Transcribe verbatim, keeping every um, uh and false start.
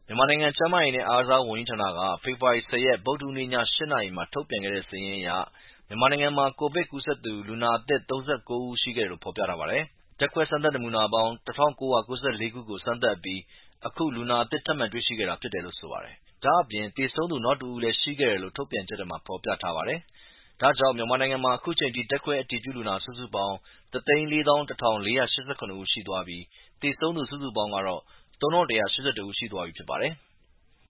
မြန်မာနိုင်ငံကျန်းမာရေးနဲ့အားကစားဝန်ကြီးဌာနက ဖေဖော်ဝါရီ ၁၀ ရက် ဗုဒ္ဓဟူးနေ့ ည ၈ နာရီမှာ ထုတ်ပြန်ခဲ့တဲ့စာရင်းအရ မြန်မာနိုင်ငံမှာ ကိုဗစ်ကူးစက်သူ လူနာအသစ် ၃၉ ဦး ရှိခဲ့တယ်လို့ ဖော်ပြထားပါတယ်။ ဓါတ်ခွဲစမ်းသပ်နမူနာပေါင်း ၁၉၉၄ ခုကို စမ်းသပ်အပြီး အခု လူနာအသစ် ထပ်မံတွေ့ရှိခဲ့တာဖြစ်တယ်လို့ ဆိုပါတယ်။ ဒါ့အပြင် သေဆုံးသူ နောက်တဦးလည်း ရှိခဲ့တယ်လို့ ထုတ်ပြန်ချက်ထဲမှာ ဖော်ပြထားပါတယ်။ ဒါကြောင့် မြန်မာနိုင်ငံမှာ အခုချိန်ထိ ဓါတ်ခွဲအတည်ပြုလူနာ စုစုပေါင်း ၁၄၁,၄၈၇ ဦးရှိသွားပြီး သေဆုံးသူ စုစုပေါင်းကတော့ ၃,၁၈၁ ဦးရှိသွားပြီဖြစ်ပါတယ်။